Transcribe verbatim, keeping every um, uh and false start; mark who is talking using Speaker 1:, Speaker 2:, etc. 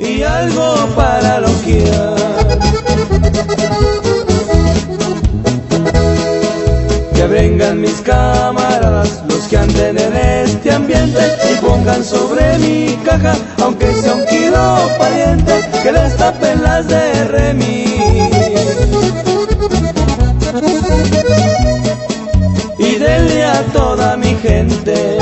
Speaker 1: y algo para loquear. Que vengan mis camaradas, los que anden en este ambiente, y pongan sobre mi caja, aunque sea un kilo pariente, que les tapen las de remis. Y denle a toda mi gente